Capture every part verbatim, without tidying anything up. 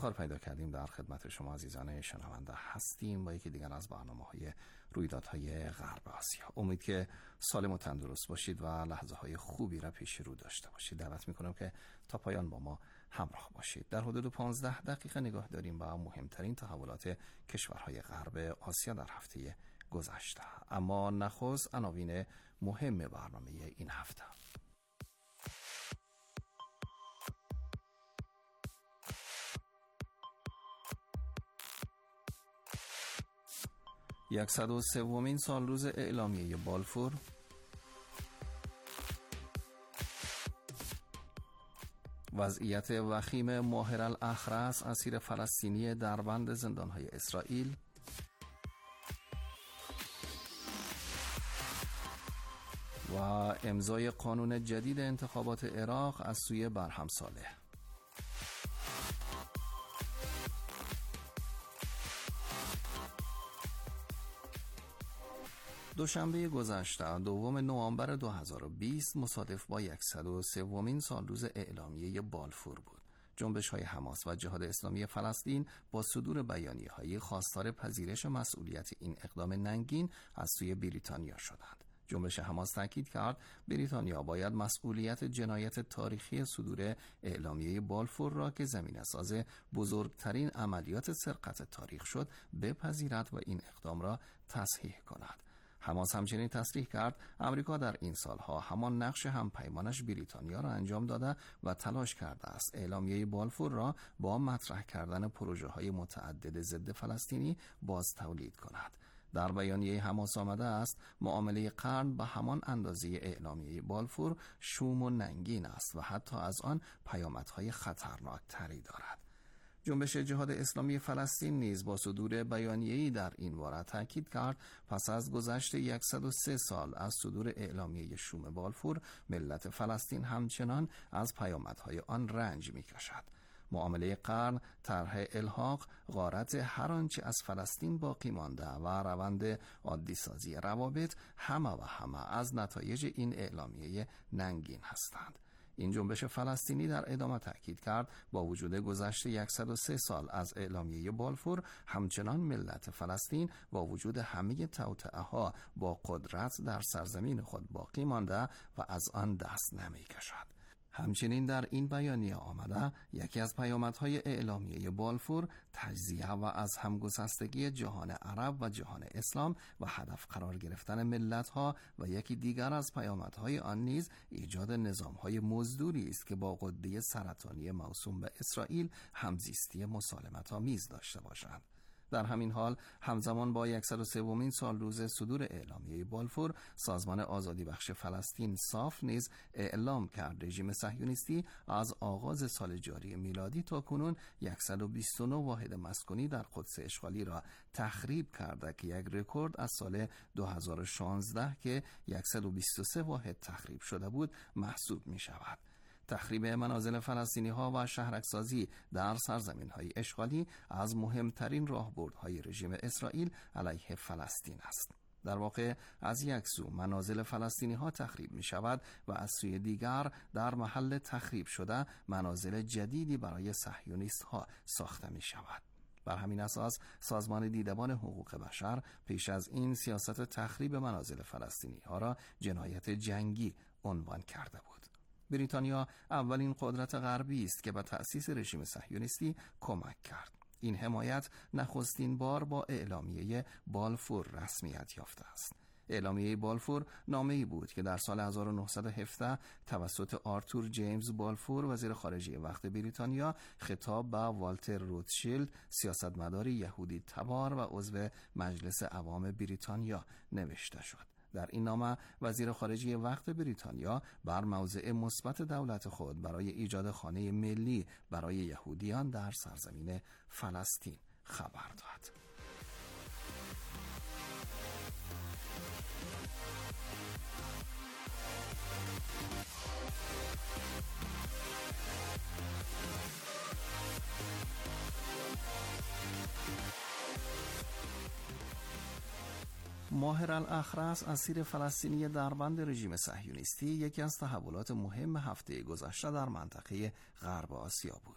کار پیدا کردیم در خدمت شما عزیزان شنونده هستیم با یکی دیگر از برنامه‌های رویدادهای غرب آسیا. امید که سالم و تندرست باشید و لحظه های خوبی را پیش رو داشته باشید. دعوت میکنم که تا پایان با ما همراه باشید. در حدود پانزده دقیقه نگاه داریم به مهمترین تحولات کشورهای غرب آسیا در هفته گذشته. اما نخست عناوین مهم برنامه این هفته. صد و سومین سالروز اعلامیه بالفور، وضعیت وخیم ماهر الاخرس اسیر فلسطینی در بند زندانهای اسرائیل و امضای قانون جدید انتخابات عراق از سوی برهم صالح. دوشنبه گذشته دوم نوامبر دو هزار و بیست مصادف با صد و سومین سالروز اعلامیه بالفور بود. جنبش‌های حماس و جهاد اسلامی فلسطین با صدور بیانیه‌های خواستار پذیرش مسئولیت این اقدام ننگین از سوی بریتانیا شدند. جنبش حماس تاکید کرد بریتانیا باید مسئولیت جنایت تاریخی صدور اعلامیه بالفور را که زمینه‌ساز بزرگترین عملیات سرقت تاریخ شد بپذیرد و این اقدام را تصحیح کند. حماس همچنین تصریح کرد امریکا در این سالها همان نقش همپیمانش بریتانیا را انجام داده و تلاش کرده است اعلامیه بالفور را با مطرح کردن پروژه‌های متعدد ضد فلسطینی باز تولید کند. در بیانیه حماس آمده است معامله قرن به همان اندازه اعلامیه بالفور شوم و ننگین است و حتی از آن پیامدهای خطرناک تری دارد. جنبش جهاد اسلامی فلسطین نیز با صدور بیانیه‌ای در این باره تاکید کرد پس از گذشت صد و سه سال از صدور اعلامیه شوم بالفور ملت فلسطین همچنان از پیامدهای آن رنج می‌کشد. معامله قرن طرح الحاق غارت هر آنچه از فلسطین باقی مانده و روند عادی سازی روابط همه و همه از نتایج این اعلامیه ننگین هستند. این جنبش فلسطینی در ادامه تاکید کرد با وجود گذشت صد و سه سال از اعلامیه بالفور همچنان ملت فلسطین با وجود همه توطئه‌ها با قدرت در سرزمین خود باقی مانده و از آن دست نمی‌کشد. همچنین در این بیانیه آمده یکی از پیامدهای اعلامیه بالفور تجزیه و از همگسستگی جهان عرب و جهان اسلام و هدف قرار گرفتن ملت‌ها و یکی دیگر از پیامدهای آن نیز ایجاد نظام‌های مزدوری است که با غده سرطانی موسوم به اسرائیل همزیستی مسالمت‌آمیز داشته باشند. در همین حال همزمان با صد و سومین سالروز صدور اعلامیه بالفور سازمان آزادی بخش فلسطین صاف نیز اعلام کرد رژیم صهیونیستی از آغاز سال جاری میلادی تا کنون صد و بیست و نه واحد مسکونی در قدس اشغالی را تخریب کرده که یک رکورد از سال دو هزار و شانزده که صد و بیست و سه واحد تخریب شده بود محسوب می شود. تخریب منازل فلسطینی ها و شهرکسازی در سرزمین های اشغالی از مهمترین راهبردهای رژیم اسرائیل علیه فلسطین است. در واقع از یک سو منازل فلسطینی ها تخریب می شود و از سوی دیگر در محل تخریب شده منازل جدیدی برای صهیونیست ها ساخته می شود. بر همین اساس سازمان دیدبان حقوق بشر پیش از این سیاست تخریب منازل فلسطینی ها را جنایت جنگی عنوان کرده بود. بریتانیا اولین قدرت غربی است که به تأسیس رژیم صهیونیستی کمک کرد. این حمایت نخستین بار با اعلامیه بالفور رسمیت یافته است. اعلامیه بالفور نامه‌ای بود که در سال هزار و نهصد و هفده توسط آرتور جیمز بالفور وزیر خارجه وقت بریتانیا خطاب به والتر روتشیلد سیاستمدار یهودی تبار و عضو مجلس عوام بریتانیا نوشته شد. در این نامه وزیر خارجه وقت بریتانیا بر موضع مثبت دولت خود برای ایجاد خانه ملی برای یهودیان در سرزمین فلسطین خبر داد. ماهر الاخرس اسیر فلسطینی در بند رژیم صهیونیستی یکی از تحولات مهم هفته گذشته در منطقه غرب آسیا بود.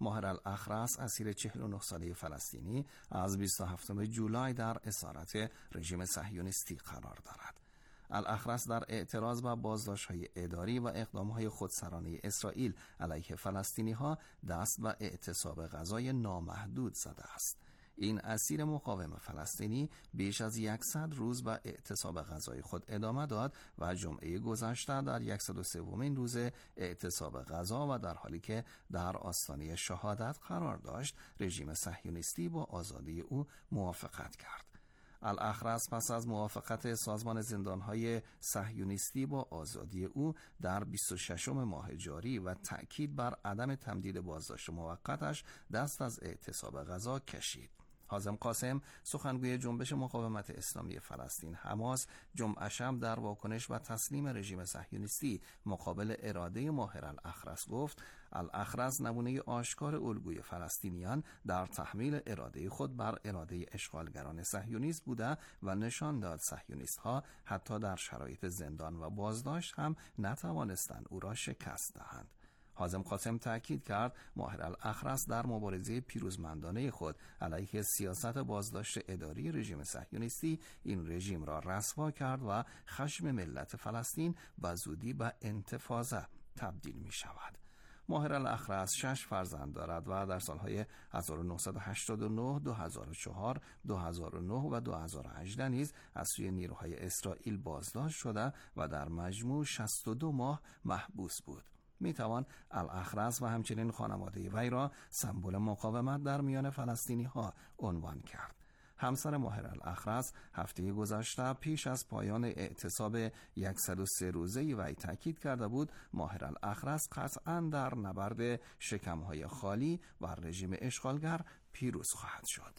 ماهر الاخرس اسیر چهل و نه ساله فلسطینی از بیست و هفتم جولای در اسارت رژیم صهیونیستی قرار دارد. الاخرس در اعتراض به بازداشت‌های اداری و اقدام‌های خودسرانه اسرائیل علیه فلسطینی‌ها دست به اعتصاب غذای نامحدود زده است. این اسیر مقاوم فلسطینی بیش از صد روز به اعتصاب غذای خود ادامه داد و جمعه گذشته در صد و سومین روز اعتصاب غذا و در حالی که در آستانه شهادت قرار داشت، رژیم صهیونیستی با آزادی او موافقت کرد. الاخرس پس از موافقت سازمان زندانهای صهیونیستی با آزادی او در بیست و ششم ماه جاری و تأکید بر عدم تمدید بازداشت موقتش دست از اعتصاب غذا کشید. حازم قاسم، سخنگوی جنبش مقاومت اسلامی فلسطین حماس، جمعه شب در واکنش و تسلیم رژیم صهیونیستی مقابل اراده ماهر الاخرس گفت: الاخرس نمونه آشکار الگوی فلسطینیان در تحمیل اراده خود بر اراده اشغالگران صهیونیست بوده و نشان داد صهیونیست‌ها حتی در شرایط زندان و بازداشت هم نتوانستند او را شکست دهند. حازم قاسم تأکید کرد ماهر الاخرس در مبارزه پیروزمندانه خود علیه سیاست بازداشت اداری رژیم صهیونیستی این رژیم را رسوا کرد و خشم ملت فلسطین به زودی به انتفاضه تبدیل می شود. ماهر الاخرس شش فرزند دارد و در سالهای هزار و نهصد و هشتاد و نه، دو هزار و چهار، دو هزار و نه و دو هزار و هجده نیز از سوی نیروهای اسرائیل بازداشت شده و در مجموع شصت و دو ماه محبوس بود. می توان الاخرس و همچنین خانواده وی را سمبل مقاومت در میان فلسطینی ها عنوان کرد. همسر ماهر الاخرس هفته گذشته پیش از پایان اعتصاب صد و سه روزه وی تاکید کرده بود ماهر الاخرس قطعاً در نبرد شکم‌های خالی و رژیم اشغالگر پیروز خواهد شد.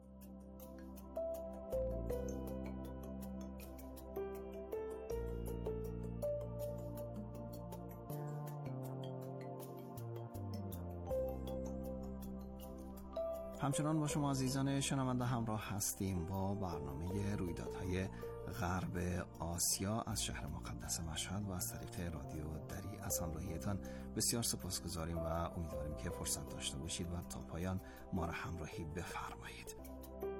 همچنان با شما عزیزان شنونده همراه هستیم با برنامه رویدادهای غرب آسیا از شهر مقدس مشهد و از طریق رادیو دری. از همراهیتان بسیار سپاسگزاریم و امیدواریم که فرصت داشته باشید و تا پایان ما را همراهی بفرمایید.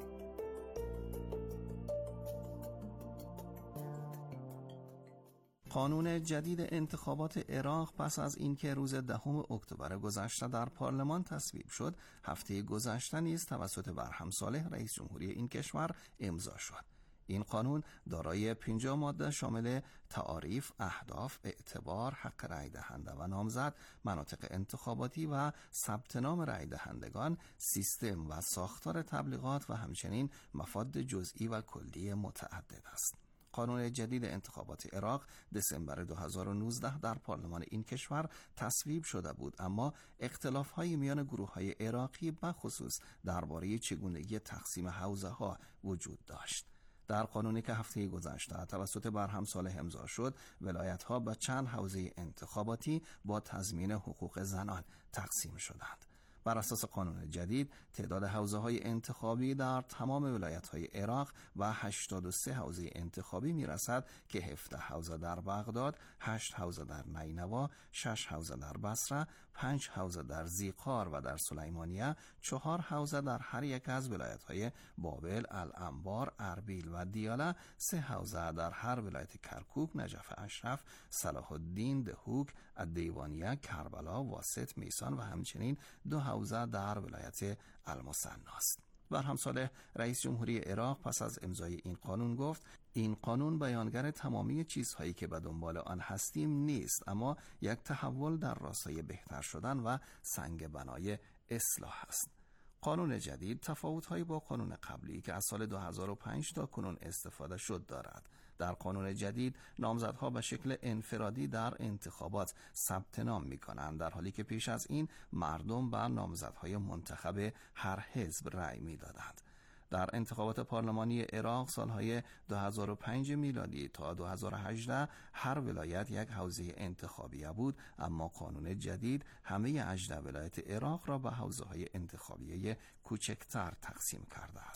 قانون جدید انتخابات عراق پس از اینکه روز دهم اکتبر گذشته در پارلمان تصویب شد، هفته گذشته نیز توسط برهم صالح رئیس جمهوری این کشور امضا شد. این قانون دارای پنجاه ماده شامل تعاریف، اهداف، اعتبار، حق رای دهنده و نامزد، مناطق انتخاباتی و ثبت نام رای دهندگان، سیستم و ساختار تبلیغات و همچنین مفاد جزئی و کلی متعدد است. قانون جدید انتخابات عراق دسامبر دو هزار و نوزده در پارلمان این کشور تصویب شده بود، اما اختلاف‌های میان گروه‌های عراقی بخصوص درباره چگونگی تقسیم حوزه‌ها وجود داشت. در قانونی که هفته گذشته توسط برهم صالح امضا شد، ولایت‌ها به چند حوزه انتخاباتی با تضمین حقوق زنان تقسیم شدند. بر اساس قانون جدید تعداد حوزه‌های انتخابی در تمام ولایت‌های عراق و هشتاد و سه حوزه انتخابی میرسد که هفده حوزه در بغداد، هشت حوزه در نینوا، شش حوزه در بصره، پنج حوزه در ذیقار و در سلیمانیه، چهار حوزه در هر یک از ولایت‌های بابل، الانبار، اربیل و دیاله، سه حوزه در هر ولایت کرکوک، نجف اشرف، صلاح الدین، دهوک، الدیوانیه، کربلا، واسط، میسان و همچنین دو حوزه در ولایت المثنی است. برهم صالح رئیس جمهوری عراق پس از امضای این قانون گفت: این قانون بیانگر تمامی چیزهایی که به دنبال آن هستیم نیست، اما یک تحول در راستای بهتر شدن و سنگ بنای اصلاح است. قانون جدید تفاوت‌هایی با قانون قبلی که از سال دو هزار و پنج تا کنون استفاده شد دارد. در قانون جدید نامزدها به شکل انفرادی در انتخابات ثبت نام می‌کنند، در حالی که پیش از این مردم بر نامزدهای منتخب هر حزب رأی می‌دادند. در انتخابات پارلمانی عراق سالهای دو هزار و پنج میلادی تا دو هزار و هجده هر ولایت یک حوزه انتخابیه بود، اما قانون جدید همه هجده ولایت عراق را به حوزه‌های انتخابیه کوچکتر تقسیم کرده است.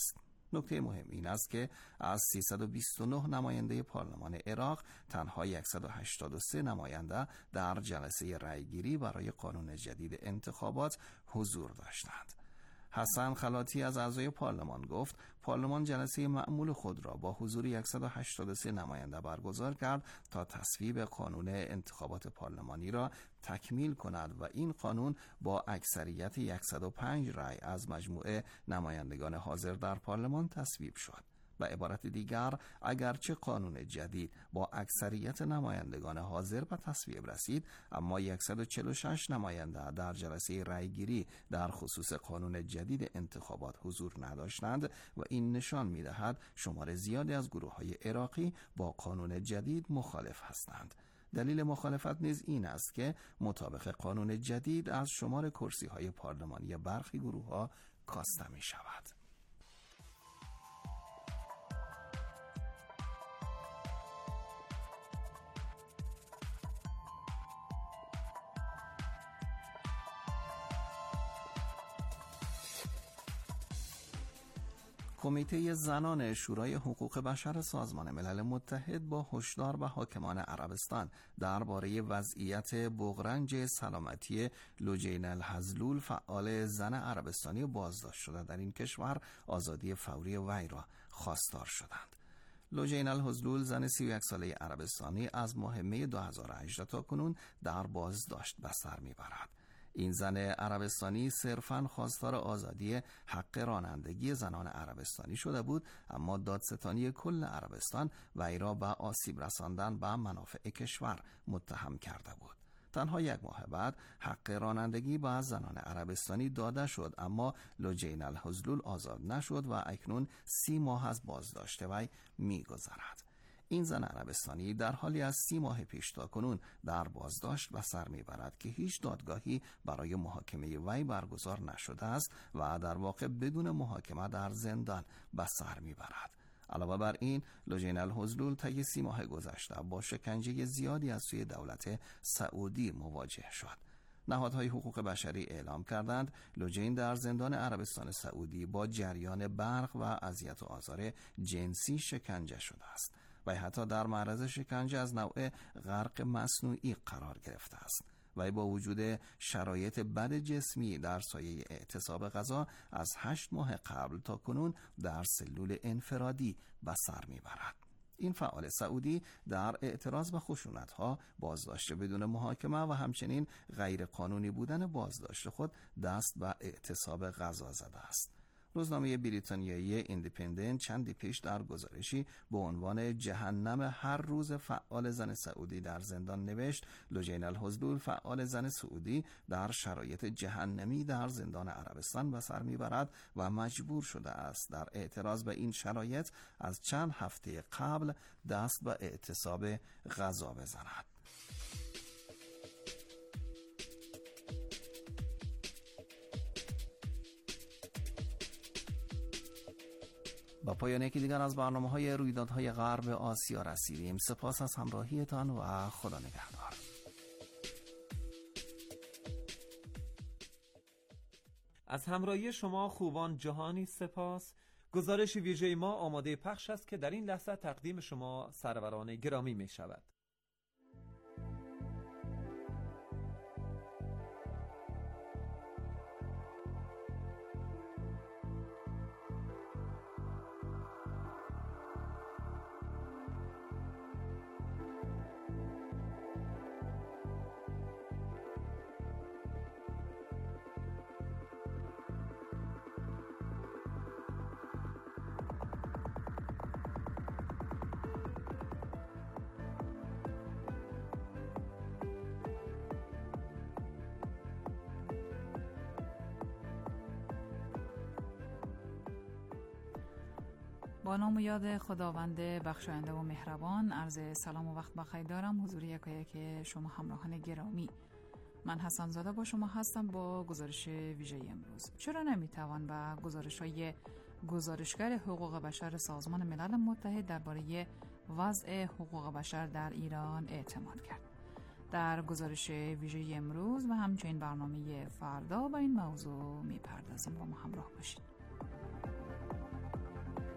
نکته مهم این است که از سیصد و بیست و نه نماینده پارلمان عراق تنها صد و هشتاد و سه نماینده در جلسه رأیگیری برای قانون جدید انتخابات حضور داشتند. حسن خلاتی از اعضای پارلمان گفت پارلمان جلسه معمول خود را با حضور صد و هشتاد و سه نماینده برگزار کرد تا تصویب قانون انتخابات پارلمانی را تکمیل کند و این قانون با اکثریت صد و پنج رأی از مجموع نمایندگان حاضر در پارلمان تصویب شد. به عبارت دیگر اگرچه قانون جدید با اکثریت نمایندگان حاضر به تصویب رسید، اما صد و چهل و شش نماینده در جلسه رأیگیری در خصوص قانون جدید انتخابات حضور نداشتند و این نشان می‌دهد شمار زیادی از گروه‌های عراقی با قانون جدید مخالف هستند. دلیل مخالفت نیز این است که مطابق قانون جدید از شمار کرسی‌های پارلمانی برخی گروه‌ها کاسته می‌شود. کمیته زنان شورای حقوق بشر سازمان ملل متحد با هشدار به حاکمان عربستان درباره وضعیت بغرنج سلامتی لوجین الحزلول، فعال زن عربستانی بازداشت شده در این کشور، آزادی فوری وی را خواستار شدند. لوجین الحزلول، زن سی و یک ساله عربستانی، از ماه می دو هزار و هجده تا کنون در بازداشت به سر میبرد. این زن عربستانی صرفاً خواستار آزادی حق رانندگی زنان عربستانی شده بود، اما دادستانی کل عربستان وی را به آسیب رساندن به منافع کشور متهم کرده بود. تنها یک ماه بعد حق رانندگی به زنان عربستانی داده شد، اما لوجین الحزلول آزاد نشد و اکنون سی ماه از بازداشت وی می‌گذرد. این زن عربستانی در حالی از سی ماه پیش تا کنون در بازداشت به سر میبرد که هیچ دادگاهی برای محاکمه وی برگزار نشده است و در واقع بدون محاکمه در زندان به سر میبرد. علاوه بر این، لوجین الحزلول طی سی ماه گذشته با شکنجه زیادی از سوی دولت سعودی مواجه شد. نهادهای حقوق بشری اعلام کردند لوجین در زندان عربستان سعودی با جریان برق و اذیت و آزار جنسی شکنجه شده است و حتی در معرض شکنجه از نوع غرق مصنوعی قرار گرفته است. و با وجود شرایط بد جسمی در سایه اعتصاب غذا از هشت ماه قبل تا کنون در سلول انفرادی به سر میبرد. این فعال سعودی در اعتراض به خشونت‌ها، بازداشت بدون محاکمه و همچنین غیر قانونی بودن بازداشت خود دست به اعتصاب غذا زده است. روزنامه بریتانیایی ایندیپندنت چندی پیش در گزارشی به عنوان جهنم هر روز فعال زن سعودی در زندان نوشت لوجین الحزلول، فعال زن سعودی، در شرایط جهنمی در زندان عربستان به سر میبرد و مجبور شده است در اعتراض به این شرایط از چند هفته قبل دست به اعتصاب غذا بزند. با پایان یکی دیگر از برنامه‌های رویدادهای غرب آسیا رسیدیم. سپاس از همراهیتان و خدا نگهدار. از همراهی شما خوبان جهانی سپاس. گزارش ویژه ما آماده پخش است که در این لحظه تقدیم شما سروران گرامی می شود. با نام و یاد خداوند بخشاینده و مهربان، عرض سلام و وقت بخیر دارم حضور یکایک شما همراهان گرامی. من حسن زاده با شما هستم با گزارش ویژه امروز. چرا نمیتوان به گزارش‌های گزارشگر حقوق بشر سازمان ملل متحد درباره وضع حقوق بشر در ایران اعتماد کرد؟ در گزارش ویژه امروز و همچنین برنامه فردا با این موضوع میپردازیم. با ما همراه باشید.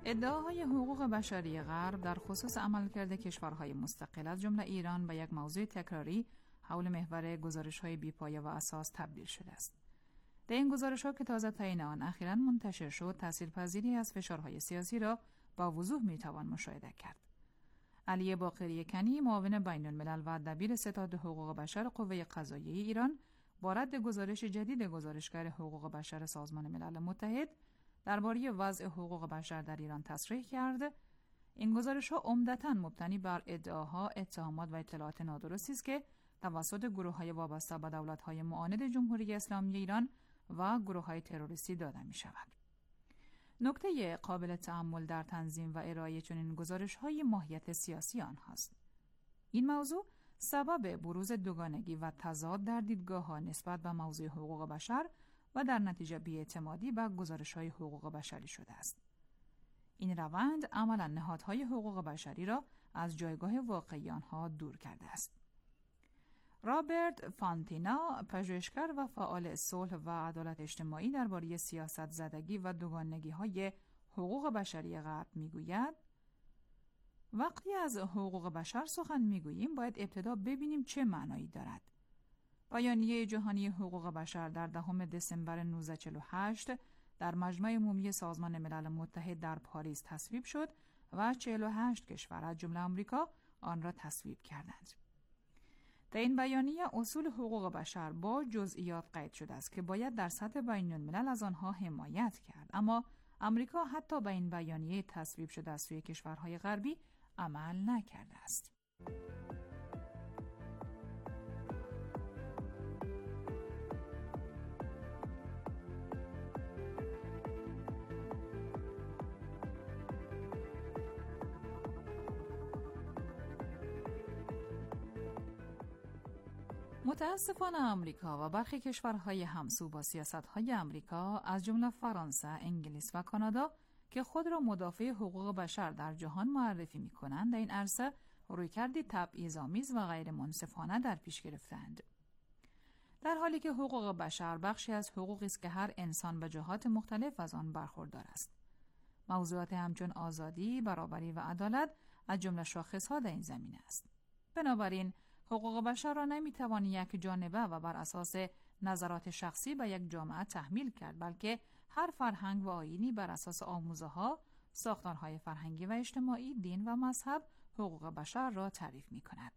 ادعاهای حقوق بشری غرب در خصوص عملکرد کشورهای مستقل از جمله ایران به یک موضوع تکراری حول محور گزارش‌های بی‌پایه و اساس تبدیل شده است. در این گزارش‌ها که تازه تعیین آن اخیراً منتشر شد، تاثیرپذیری از فشارهای سیاسی را با وضوح می‌توان مشاهده کرد. علی باقری کنی، معاون بین‌الملل و دبیر ستاد حقوق بشر قوه قضاییه ایران، با رد گزارش جدید گزارشگر حقوق بشر سازمان ملل متحد درباره وضع حقوق بشر در ایران تصریح کرد این گزارش‌ها عمدتاً مبتنی بر ادعاها، اتهامات و اطلاعات نادرستی است که توسط گروه‌های وابسته به دولت‌های معاند جمهوری اسلامی ایران و گروه‌های تروریستی داده می‌شود. نکته قابل تأمل در تنظیم و ارائه چنین گزارش‌های ماهیت سیاسی آنهاست. این موضوع سبب بروز دوگانگی و تضاد در دیدگاه‌ها نسبت به موضوع حقوق بشر و در نتیجه بی‌اعتمادی به گزارش‌های حقوق بشری شده است. این روند عملاً نهادهای حقوق بشری را از جایگاه واقعی آنها دور کرده است. رابرت فانتینا، پژوهشگر و فعال صلح و عدالت اجتماعی درباره سیاست زدگی و دوگانگی‌های حقوق بشری غرب می‌گوید: وقتی از حقوق بشر سخن می‌گوییم باید ابتدا ببینیم چه معنایی دارد. بیانیه جهانی حقوق بشر در دهم دسامبر نوزده چهل و هشت در مجمع عمومی سازمان ملل متحد در پاریس تصویب شد و چهل و هشت کشور از جمله آمریکا آن را تصویب کردند. در این بیانیه اصول حقوق بشر با جزئیات قید شده است که باید در سطح بین الملل از آنها حمایت کرد، اما آمریکا حتی به این بیانیه تصویب شده از سوی کشورهای غربی عمل نکرده است. متاسفانه آمریکا و برخی کشورهای همسو با سیاست‌های آمریکا از جمله فرانسه، انگلیس و کانادا که خود را مدافع حقوق بشر در جهان معرفی می‌کنند، در این عرصه رویکردی تبعیض‌آمیز و غیر منصفانه در پیش گرفتند. در حالی که حقوق بشر بخشی از حقوقی است که هر انسان به جهات مختلف از آن برخوردار است. موضوعات همچون آزادی، برابری و عدالت از جمله شاخص‌ها در این زمینه است. بنابراین حقوق بشر را نمیتوان یک جانبه و بر اساس نظرات شخصی به یک جامعه تحمیل کرد، بلکه هر فرهنگ و آیینی بر اساس آموزه‌ها، ساختارهای فرهنگی و اجتماعی، دین و مذهب حقوق بشر را تعریف می‌کند.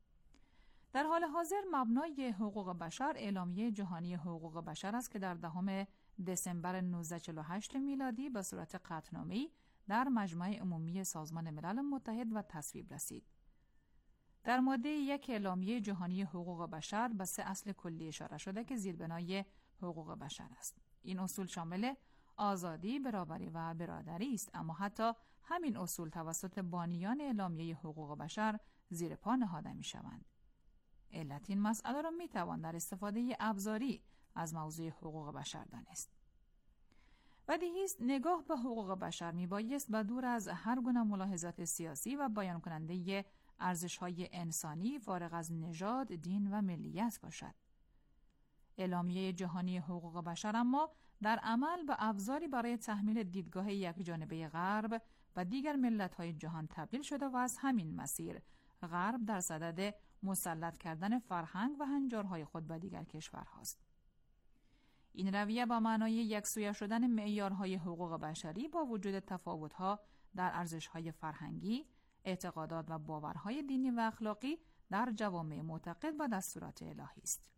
در حال حاضر مبنای حقوق بشر اعلامیه جهانی حقوق بشر است که در دهم دسامبر نوزده چهل و هشت میلادی به صورت قطعنامه‌ای در مجمع عمومی سازمان ملل متحد و تصویب رسید. در ماده یک اعلامیه جهانی حقوق بشر به سه اصل کلی اشاره شده که زیربنای حقوق بشر است. این اصول شامل آزادی، برابری و برادری است، اما حتی همین اصول توسط بانیان اعلامیه حقوق بشر زیر پا نهاده می شوند. علت این مسئله را می توان در استفاده ابزاری از موضوع حقوق بشر دانست. بدیهی است نگاه به حقوق بشر می بایست به دور از هر گونه ملاحظات سیاسی و بیان کننده ارزش‌های انسانی فارغ از نژاد، دین و ملیت باشد. اعلامیه جهانی حقوق بشر اما در عمل به ابزاری برای تحمیل دیدگاه یکجانبه غرب و دیگر ملت‌های جهان تبدیل شده و از همین مسیر غرب در صدد مسلط کردن فرهنگ و هنجارهای خود به دیگر کشورهاست. این رویه با معنای یکسویه شدن معیارهای حقوق بشری با وجود تفاوت‌ها در ارزش‌های فرهنگی، اعتقادات و باورهای دینی و اخلاقی در جوامع معتقد به دستورات الهی است.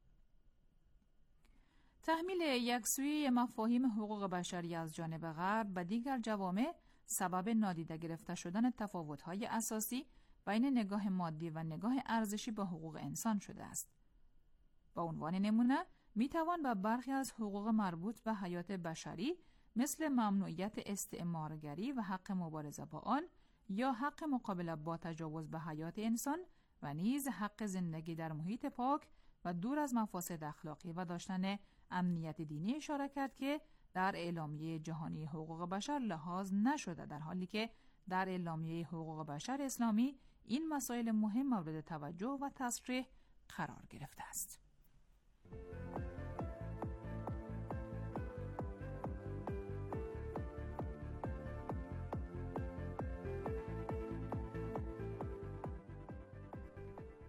تحمیل یکسویه مفاهیم حقوق بشری از جانب غرب به دیگر جوامع سبب نادیده گرفته شدن تفاوت‌های اساسی بین نگاه مادی و نگاه ارزشی به حقوق انسان شده است. با عنوان نمونه میتوان به برخی از حقوق مربوط به حیات بشری مثل ممنوعیت استعمارگری و حق مبارزه با آن یا حق مقابله با تجاوز به حیات انسان و نیز حق زندگی در محیط پاک و دور از مفاسد اخلاقی و داشتن امنیت دینی اشاره کرد که در اعلامیه جهانی حقوق بشر لحاظ نشده، در حالی که در اعلامیه حقوق بشر اسلامی این مسائل مهم مورد توجه و تصریح قرار گرفته است.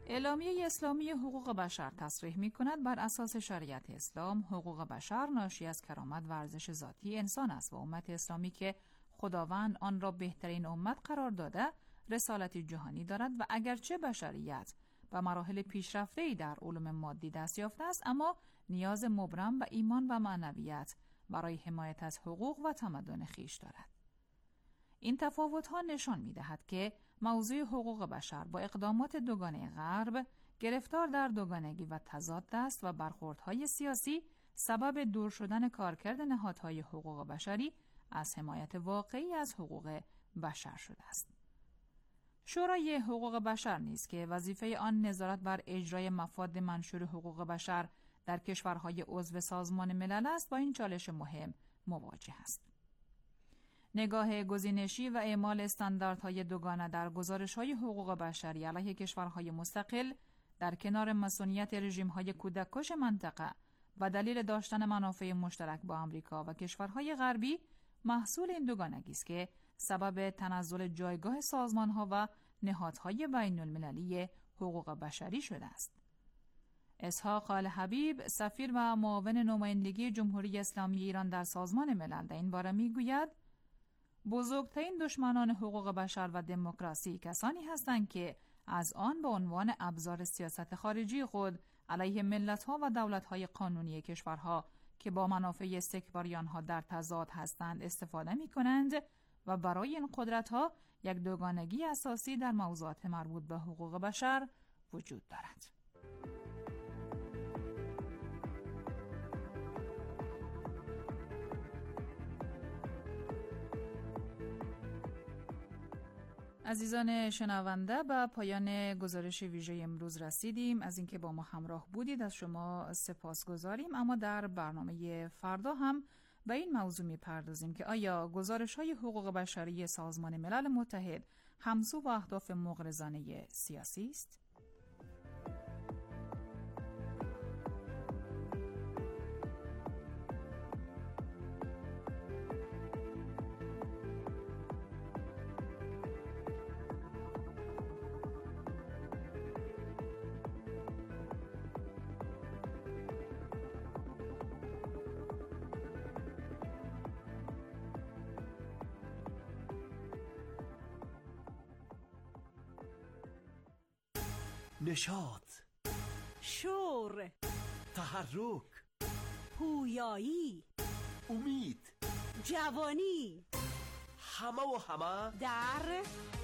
اعلامیه اسلامی حقوق بشر تصریح می‌کند بر اساس شریعت اسلام حقوق بشر ناشی از کرامت و ارزش ذاتی انسان است و امت اسلامی که خداوند آن را بهترین امت قرار داده رسالتی جهانی دارد و اگرچه بشریت و مراحل پیشرفته‌ای در علوم مادی دست یافته است، اما نیاز مبرم به ایمان و معنویت برای حمایت از حقوق و تمدن خویش دارد. این تفاوت‌ها نشان می‌دهد که موضوع حقوق بشر با اقدامات دوگانه غرب گرفتار در دوگانگی و تضاد است و برخوردهای سیاسی سبب دور شدن کارکرد نهادهای حقوق بشری از حمایت واقعی از حقوق بشر شده است. شورای حقوق بشر نیز که وظیفه آن نظارت بر اجرای مفاد منشور حقوق بشر در کشورهای عضو سازمان ملل است با این چالش مهم مواجه است. نگاه گزینشی و اعمال استانداردهای دوگانه در گزارش‌های حقوق بشری علیه کشورهای مستقل در کنار مصونیت رژیم‌های کودککش منطقه و دلیل داشتن منافع مشترک با آمریکا و کشورهای غربی محصول این دوگانگی است که سبب تنزل جایگاه سازمان‌ها و نهادهای بین‌المللی حقوق بشری شده است. اسحاق الحبیب، سفیر و معاون نمایندگی جمهوری اسلامی ایران در سازمان ملل در این باره می‌گوید بزرگترین دشمنان حقوق بشر و دموکراسی کسانی هستند که از آن به عنوان ابزار سیاست خارجی خود علیه ملت‌ها و دولت‌های قانونی کشورها که با منافع استکباری آنها در تضاد هستند استفاده می‌کنند و برای این قدرت‌ها یک دوگانگی اساسی در موضوعات مربوط به حقوق بشر وجود دارد. عزیزان شنونده، به پایان گزارش ویژه امروز رسیدیم. از اینکه با ما همراه بودید از شما سپاسگزاریم، اما در برنامه فردا هم به این موضوع می‌پردازیم که آیا گزارش‌های حقوق بشری سازمان ملل متحد همسو با اهداف مغرضانه سیاسی است؟ نشاط، شور، تحرک، پویایی، امید، جوانی، همه و همه در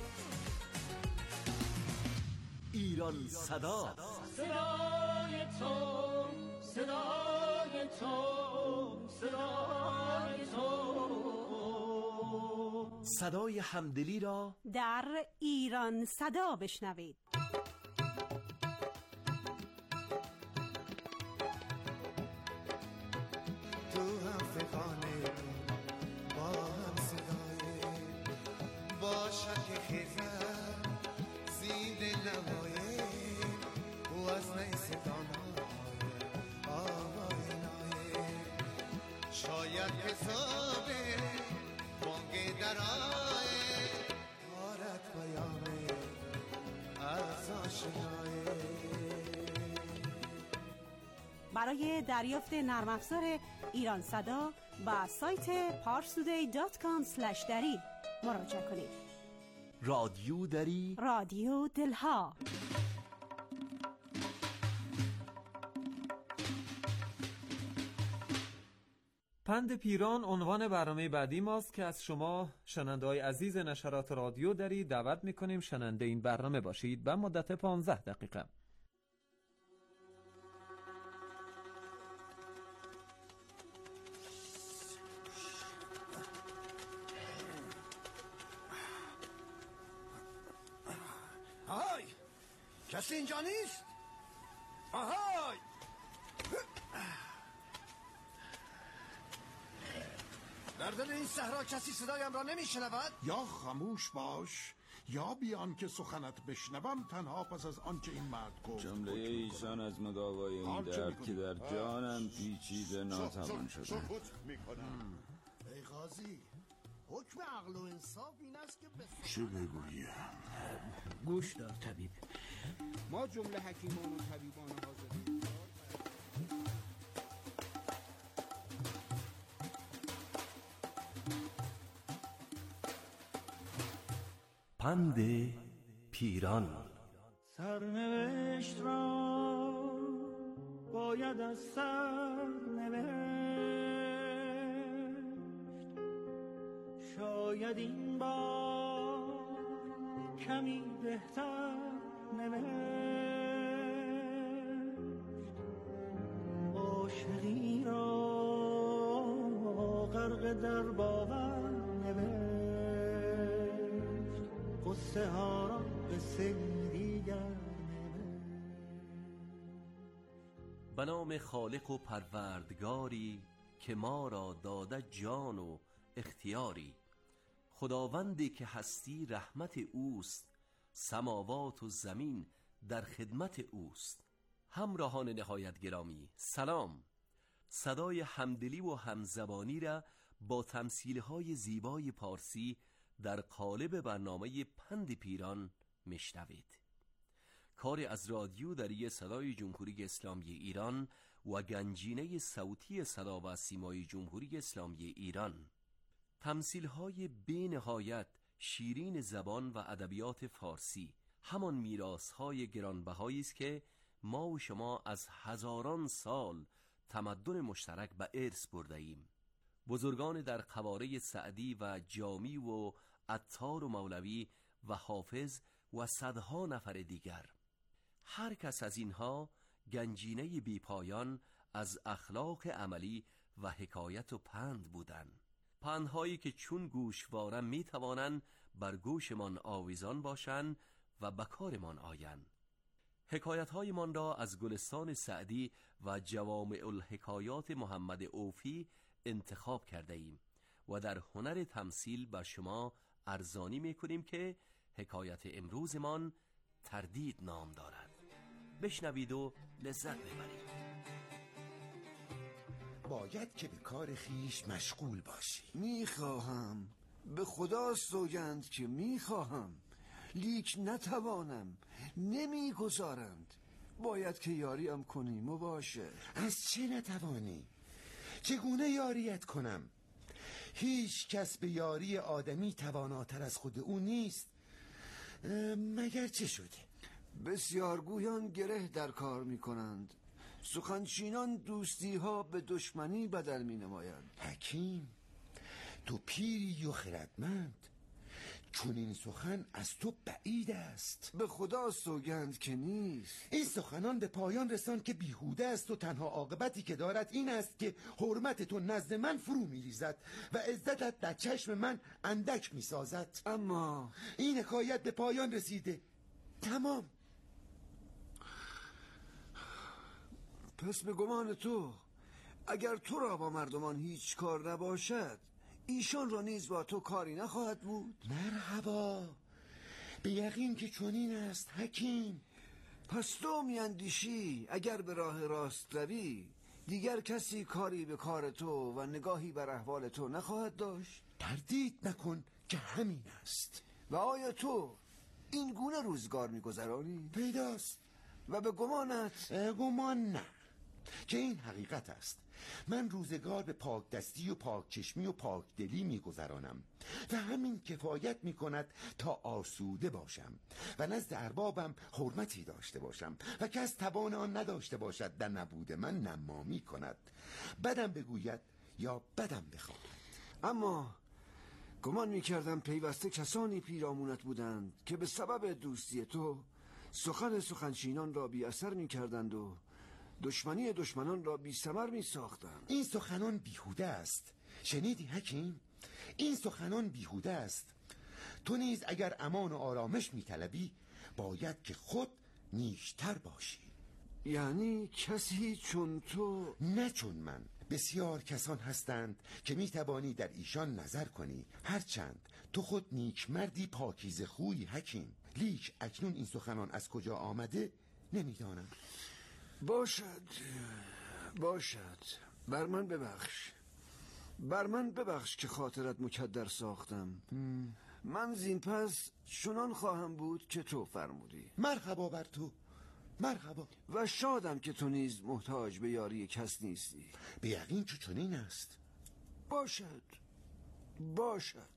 ایران صدا. صدای تو، صدای تو، صدای تو، صدای همدلی را در ایران صدا بشنوید. شاید حساب بانگ درائه دارد پیامه از آشنایه. برای دریافت نرم افزار ایران صدا با سایت پارستودی دات کام اسلش دری مراجعه کنید. رادیو دری، رادیو دلها. پند پیران عنوان برنامه بعدی ماست که از شما شنونده‌های عزیز نشرات رادیو دری دعوت می‌کنیم شنونده این برنامه باشید به مدت پانزده دقیقه. آهای، کسی اینجا نیست؟ آهای، در دل این صحرا کسی صدایم را نمیشنود؟ یا خاموش باش یا بیان که سخنت بشنوم تنها پس از آنچه این مرد گفت. جمله ایشان از مداوای این درد که در جانم پیچیده ناتوان شده. ای قاضی، حکم عقل و انصاف این است که به چه بگویم؟ گوش دار طبیب. ما جمله حکیمان و طبیبان حاضرین پند پیران. سرنوشت را باید از سر نوشت، شاید این بار کمی بهتر نوشت. عاشقی را غرق در باور نوشت، قصه ها را قصه دیگر. به نام خالق و پروردگاری که ما را داده جان و اختیاری، خداوندی که هستی رحمت اوست، سماوات و زمین در خدمت اوست. همراهان نهایت گرامی سلام. صدای همدلی و همزبانی را با تمثیل‌های زیبای پارسی در قالب برنامه پند پیران میشنوید. کار از رادیو دری صدای جمهوری اسلامی ایران و گنجینه صوتی صدا و سیمای جمهوری اسلامی ایران. تمثیل‌های بی نهایت شیرین زبان و ادبیات فارسی همان میراث‌های گرانبهایی است که ما و شما از هزاران سال تمدن مشترک به ارث برده ایم. بزرگان در قواره سعدی و جامی و عطار و مولوی و حافظ و صدها نفر دیگر، هر کس از اینها گنجینه بی پایان از اخلاق عملی و حکایت و پند بودند. پندهایی که چون گوشواره می توانند بر گوشمان آویزان باشند و به کارمان آیند. حکایت‌های من را از گلستان سعدی و جوامع الحکایات محمد اوفی انتخاب کرده ایم و در هنر تمثیل بر شما ارزانی می کنیم که حکایت امروزمان تردید نام دارد. بشنوید و لذت ببرید. باید که به کار خیش مشغول باشی. میخواهم، به خدا سوگند که میخواهم، لیک نتوانم، نمیگذارند. باید که یاریم کنی مباشر. از چه نتوانی؟ چگونه یاریت کنم؟ هیچ کس به یاری آدمی تواناتر از خود او نیست. مگر چه شده؟ بسیار گویان گره در کار می کنند، سخنچینان دوستی ها به دشمنی بدل می نمایند. حکیم، تو پیری و خردمند، چون این سخن از تو بعید است. به خدا سوگند که نیست. این سخنان به پایان رسان که بیهوده است و تنها عاقبتی که دارد این است که حرمت تو نزد من فرو می ریزد و عزتت در چشم من اندک می سازد. اما این حکایت به پایان رسیده، تمام. پس به گمان تو اگر تو را با مردمان هیچ کار نباشد، ایشان را نیز با تو کاری نخواهد بود؟ مرحبا، به یقین که چنین است حکیم. پس تو میاندیشی اگر به راه راست روی، دیگر کسی کاری به کار تو و نگاهی بر احوال تو نخواهد داشت؟ تردید نکن که همین است. و آیا تو این گونه روزگار میگذرانی؟ پیداست. و به گمانت؟ گمان نه، که این حقیقت است. من روزگار به پاک دستی و پاک چشمی و پاک دلی می گذرانم و همین کفایت می کند تا آسوده باشم و نزد اربابم حرمتی داشته باشم و کس توان آن نداشته باشد در نبود من نمامی کند، بدم بگوید یا بدم بخواهد. اما گمان می کردم پیوسته کسانی پیرامونت بودند که به سبب دوستی تو سخن سخنچینان را بی اثر می کردند و دشمنی دشمنان را بی ثمر می ساختند. این سخنان بیهوده است. شنیدی حکیم؟ این سخنان بیهوده است. تو نیز اگر امان و آرامش می طلبی باید که خود نیشتر باشی. یعنی کسی چون تو؟ نه چون من. بسیار کسان هستند که می توانی در ایشان نظر کنی، هرچند تو خود نیک مردی پاکیزه خوی حکیم. لیک اکنون این سخنان از کجا آمده نمیدانم. باشد باشد، بر من ببخش. بر من ببخش که خاطرت مکدر ساختم. من زین پس چنان خواهم بود که تو فرمودی. مرحبا بر تو، مرحبا. و شادم که تو نیز محتاج به یاری کس نیستی. به یقین که چنین است. باشد باشد.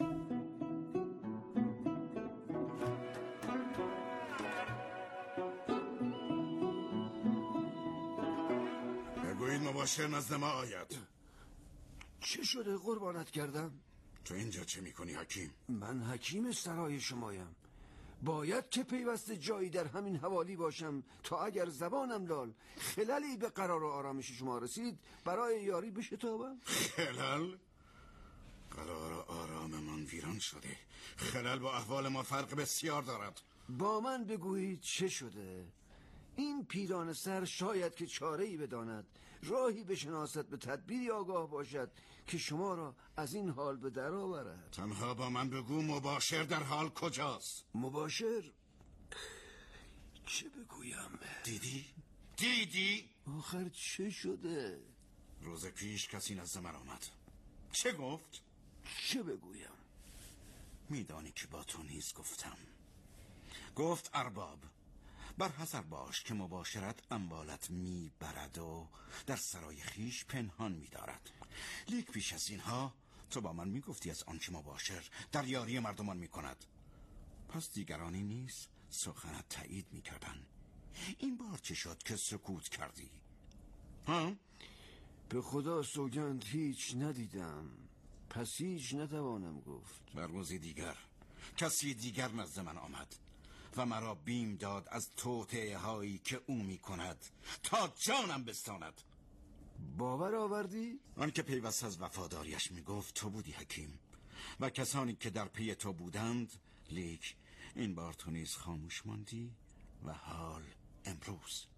بگویید مباشر نزد ما آید. چه شده قربانت کردم؟ تو اینجا چه میکنی حکیم؟ من حکیم سرای شمایم. باید که پیوسته جایی در همین حوالی باشم تا اگر زبانم لال خللی به قرار و آرامش شما رسید برای یاری بشتابم. خلل؟ قرار و آرام من ویران شده. خلل با احوال ما فرق بسیار دارد. با من بگویید چه شده؟ این پیران سر شاید که چاره‌ای بداند، راهی بشناسد، به تدبیری آگاه باشد که شما را از این حال به در آورد. تنها با من بگو مباشر در حال کجاست؟ مباشر؟ چه بگویم؟ دیدی؟ دیدی؟ آخر چه شده؟ روز پیش کسی نزد من آمد. چه گفت؟ چه بگویم؟ میدانی که با تو نیز گفتم. گفت ارباب بر حذر باش که مباشرت اموالت میبرد و در سرای خیش پنهان میدارد. لیک پیش از اینها تو با من میگفتی از آنچه مباشر در یاری مردمان میکند. پس دیگرانی نیز سخنت تایید میکردن. این بار چه شد که سکوت کردی؟ ها؟ به خدا سوگند هیچ ندیدم، پس هیچ نتوانم گفت. بر روزی دیگر کسی دیگر نزد من آمد و مرا بیم داد از توطئه هایی که او می کند تا جانم بستاند. باور آوردی؟ آن که پیوست از وفاداریش می گفت تو بودی حکیم، و کسانی که در پی تو بودند. لیک این بار تو نیز خاموش ماندی و حال امروز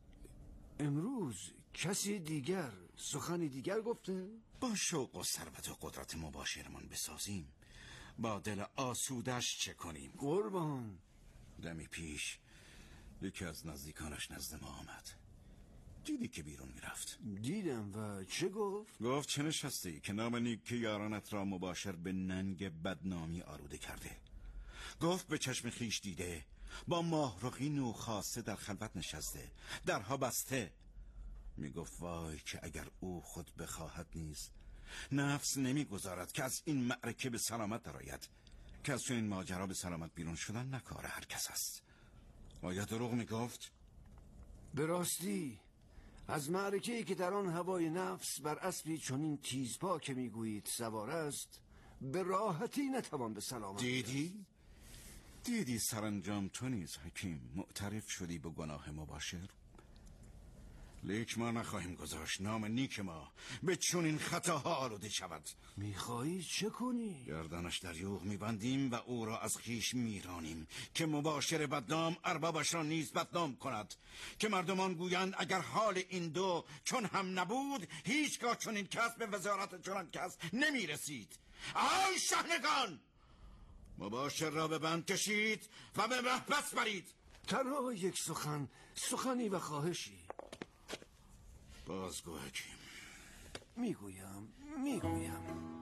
امروز کسی دیگر سخنی دیگر گفته؟ با شوق و ثروت و قدرت مباشرمان بسازیم، با دل آسودش چه کنیم؟ قربان دمی پیش یکی از نزدیکانش نزد ما آمد. دیدی که بیرون میرفت؟ دیدم. و چه گفت؟ گفت چه نشستی که نام نیک یارانت را مباشر به ننگ بدنامی آلوده کرده. گفت به چشم خیش دیده با ماهرخی نو خاصه در خلوت نشسته، درها بسته. میگفت وای که اگر او خود بخواهد نیز نفس نمیگذارد که از این معرکه به سلامت درآید، که از چنین ماجرا به سلامت بیرون شدن نکار هر کس است. آیا دروغ میگفت؟ به راستی از معرکه‌ای که در آن هوای نفس بر اسبی چنین تیزپا که میگویید سوار است، به راحتی نتوان به سلامت. دیدی؟ دیدی سرانجام تو نیز حکیم معترف شدی به گناه مباشر؟ لیک ما نخواهیم گذاشت نام نیک ما به چنین خطاها آلوده شود. میخواهی چه کنی؟ گردنش در یوغ میبندیم و او را از خیش میرانیم که مباشر بدنام اربابش را نیز بدنام کند، که مردمان گویند اگر حال این دو چون هم نبود هیچگاه چنین کس به وزارت چنان کس نمیرسید. آی شهنگان، مباشر را به بند کشید و به محبس برید. تنها یک سخن، سخنی و خواهشی. بازگو حکیم. میگویم میگویم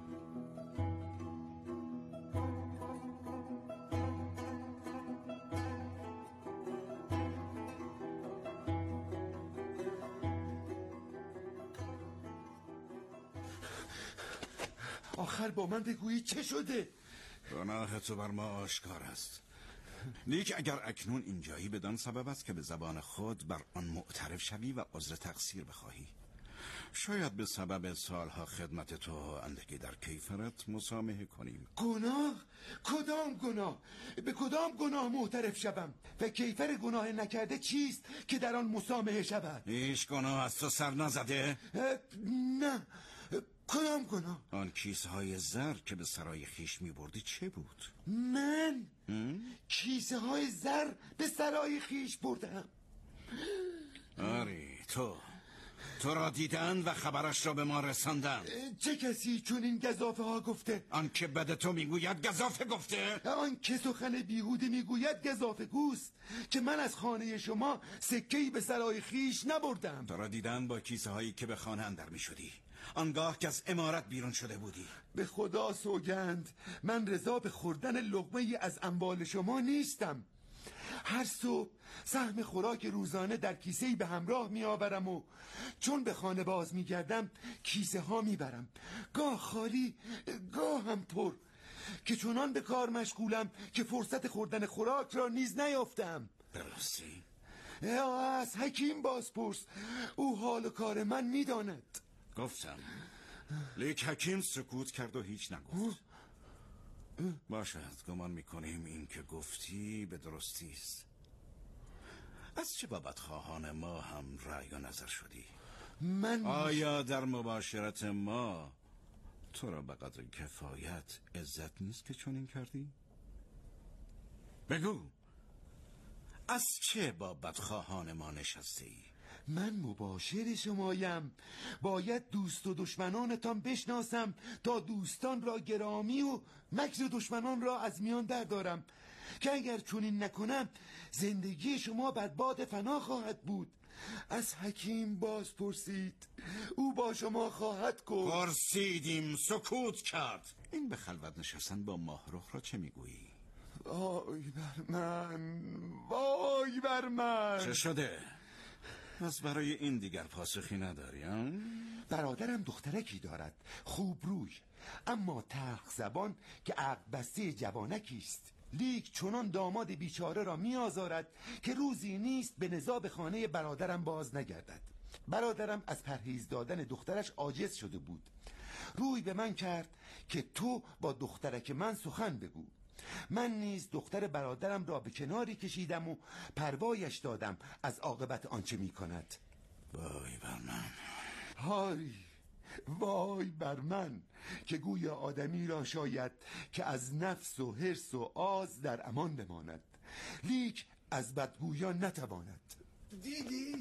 آخر با من بگویی چه شده؟ گناه تو بر ما آشکار است. لیک اگر اکنون اینجایی بدان سبب است که به زبان خود بر آن معترف شوی و عذر تقصیر بخواهی. شاید به سبب سالها خدمت تو اندکی در کیفرت مسامحه کنیم. گناه؟ کدام گناه؟ به کدام گناه معترف شوم؟ و کیفر گناه نکرده چیست که در آن مسامحه شود؟ هیچ گناه از تو سر نزده؟ نه. کدام گناه؟ آن کیسه های زر که به سرای خیش می بردی چه بود؟ من؟ کیسه های زر به سرای خیش بردم؟ آری تو تو را دیدن و خبرش را به ما رساندن. چه کسی چون این گزافه ها گفته؟ آن که بد تو میگوید گزافه گفته؟ آن که سخن بیهوده میگوید گزافه گوست که من از خانه شما سکه‌ای به سرای خیش نبردم. تو را دیدن با کیسه هایی که به خانه اندر می شدی، آنگاه که از عمارت بیرون شده بودی. به خدا سوگند من رضا به خوردن لقمه از اموال شما نیستم. هر صبح سهم خوراک روزانه در کیسه‌ای به همراه می آورم و چون به خانه باز می گردم کیسه ها می برم، گاه خالی گاه هم پر، که چنان به کار مشغولم که فرصت خوردن خوراک را نیز نیافتم. درستی؟ از حکیم بازپرس، او حال و کار من می داند. گفتم لیک حکیم سکوت کرد و هیچ نگفت. باشد، گمان میکنیم این که گفتی به درستی است. از چه بابت خواهان ما هم رأی و نظر شدی؟ من آیا در مباشرت ما تو را به قدر کفایت عزت نیست که چنین کردی؟ بگو، از چه بابت خواهان ما نشستی؟ من مباشر شمایم، باید دوست و دشمنانتان بشناسم تا دوستان را گرامی و مکر دشمنان را از میان در دارم، که اگر چنین نکنم زندگی شما بر باد فنا خواهد بود. از حکیم باز پرسید، او با شما خواهد گفت. پرسیدیم، سکوت کرد. این به خلوت نشستن با ماهرخ را چه میگویی؟ وای بر من، وای بر من. چه شده؟ از برای این دیگر پاسخی نداریم؟ برادرم دخترکی دارد، خوب روی، اما تلخ زبان که عقل بسته جوانکی است. لیک چنان داماد بیچاره را می آزارد که روزی نیست به نزا به خانه برادرم باز نگردد. برادرم از پرهیز دادن دخترش عاجز شده بود. روی به من کرد که تو با دخترک من سخن بگو. من نیز دختر برادرم را به کناری کشیدم و پروایش دادم از عاقبت آنچه می کند. وای بر من، های وای بر من که گویا آدمی را شاید که از نفس و حرص و آز در امان بماند، لیک از بدگویان نتواند. دیدی؟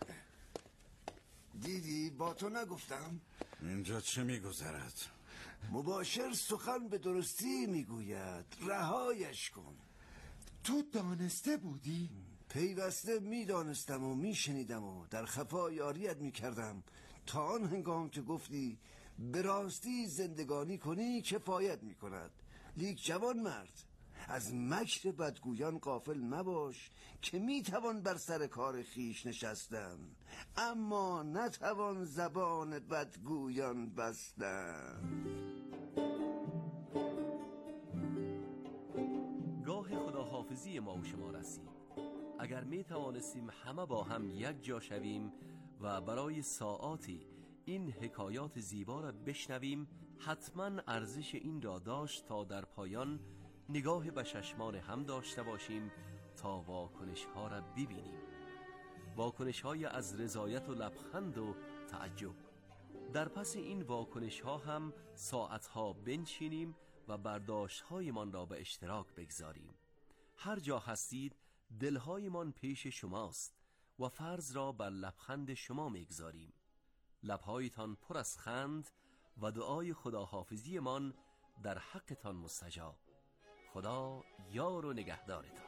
دیدی با تو نگفتم؟ اینجا چه میگذرد؟ مباشر سخن به درستی میگوید، رهایش کن. تو دانسته بودی؟ پیوسته میدانستم و میشنیدم و در خفا یاریت میکردم تا آن هنگام که گفتی به راستی زندگانی کنی کفایت میکند. لیک جوان مرد، از مکر بدگویان غافل مباش که میتوان بر سر کار خیش نشستن، اما نتوان زبان بدگویان بستن. گاه خداحافظی ما و شما رسید. اگر می توانستیم همه با هم یک جا شویم و برای ساعاتی این حکایات زیبا را بشنویم، حتما ارزش این را داشت تا در پایان نگاه به چشمان هم داشته باشیم تا واکنش ها را ببینیم، واکنش های از رضایت و لبخند و تعجب. در پس این واکنش ها هم ساعت ها بنشینیم و برداشت های من را به اشتراک بگذاریم. هر جا هستید دلهایمان پیش شماست و فرض را بر لبخند شما میگذاریم. لبهایتان پر از خند و دعای خداحافظی من در حقتان مستجاب. خدا یار و نگهدارتان.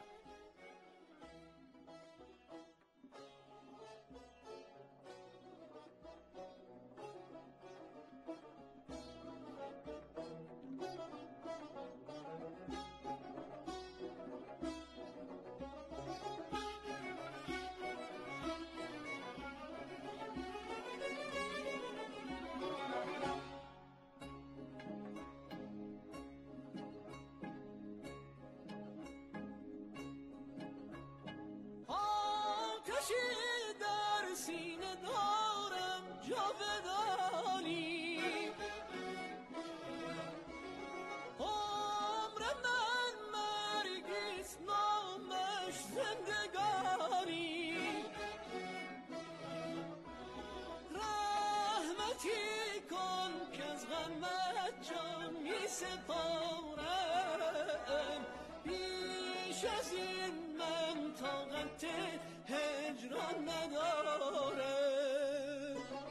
سپارم بیش از این من طاقت هجران ندارم.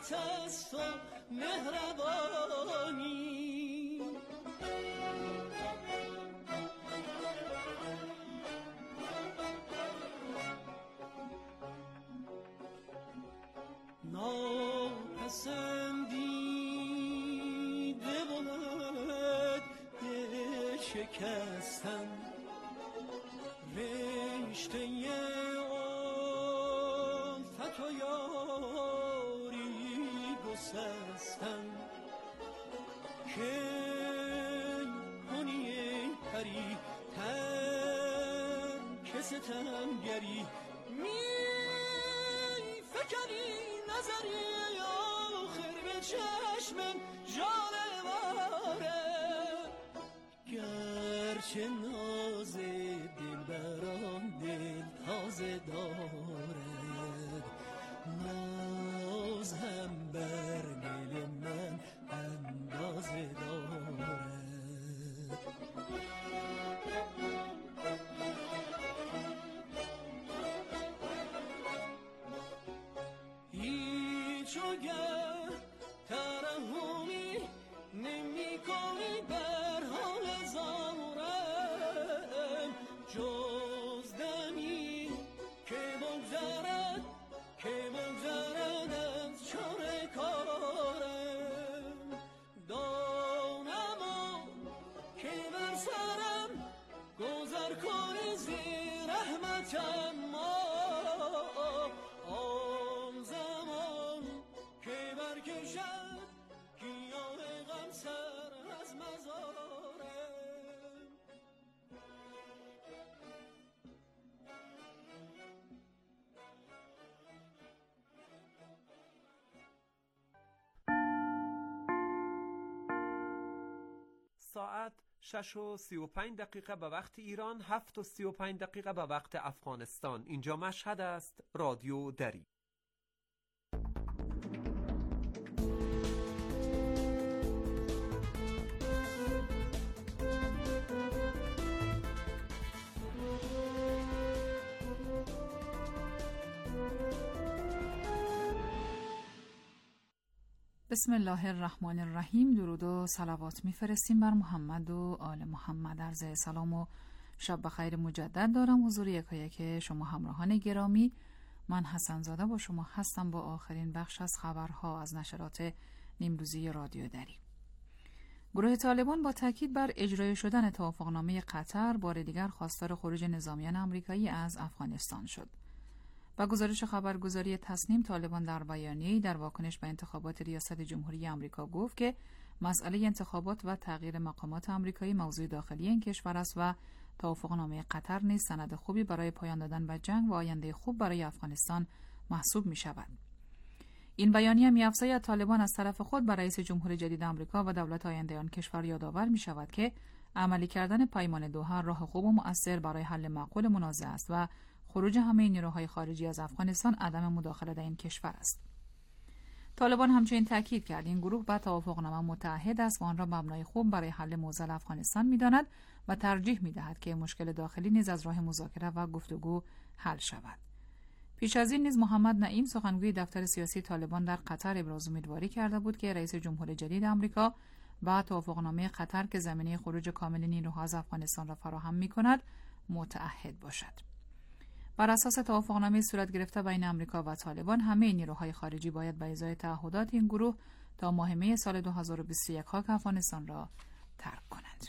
رحمت است و مهربانی. ناپسندیده بود دل شکستن، رشته الفت و یاری گسستن. که کنی ای پری ترک ستمگری، می فکنی نظری آخر به چشم جانواره. گرچه ناز دل بران دل تازه دارد، ناز هم بر دل من اندازه دارد. هیچ وگر ترحمی نمی کنی بر حال زارم، جز دمی که بگذرد که بگذرد از چاره کارم. دانم که بر سرم گذر کنی زیر رحمتم، آن زمان که برکشد گیاه غم سر از مزارم. ساعت شش و سی و پنج دقیقه به وقت ایران، هفت و سی و پنج دقیقه به وقت افغانستان. اینجا مشهد است، رادیو دری. بسم الله الرحمن الرحیم. درود و صلوات میفرستیم بر محمد و آل محمد. عرض سلام و شب بخیر مجدد دارم حضور یکایک شما همراهان گرامی. من حسن زاده با شما هستم با آخرین بخش از خبرها از نشرات نیمروزی رادیو دری. گروه طالبان با تاکید بر اجرای شدن توافقنامه قطر بار دیگر خواستار خروج نظامیان آمریکایی از افغانستان شد. با گزارش خبرگزاری تصنیم، طالبان در بیانیه‌ای در واکنش به انتخابات ریاست جمهوری آمریکا گفت که مسئله انتخابات و تغییر مقامات آمریکایی موضوع داخلی این کشور است و توافقنامه قطر نیز سند خوبی برای پایان دادن به جنگ و آینده خوب برای افغانستان محسوب می شود. این بیانیه می‌افزاید طالبان از طرف خود بر رئیس جمهور جدید آمریکا و دولت آینده آن کشور یادآور می شود که عملی کردن پیمان دوحه راه خوب و مؤثر برای حل معقول منازعه است و خروج همه نیروهای خارجی از افغانستان عدم مداخله در این کشور است. طالبان همچنین تاکید کرد این گروه به توافقنامه متعهد است و آن را مبنای خوب برای حل موضوع افغانستان می‌داند و ترجیح می‌دهد که مشکل داخلی نیز از راه مذاکره و گفتگو حل شود. پیش از این نیز محمد نعیم سخنگوی دفتر سیاسی طالبان در قطر ابراز امیدواری کرده بود که رئیس جمهور جدید آمریکا با توافقنامه قطر که زمینه خروج کامل نیروها از افغانستان را فراهم می‌کند متعهد باشد. بر اساس توافقنامه صورت گرفته بین آمریکا و طالبان، همه نیروهای خارجی باید به ازای تعهدات این گروه تا ماه می سال دو هزار و بیست و یک خاک افغانستان را ترک کنند.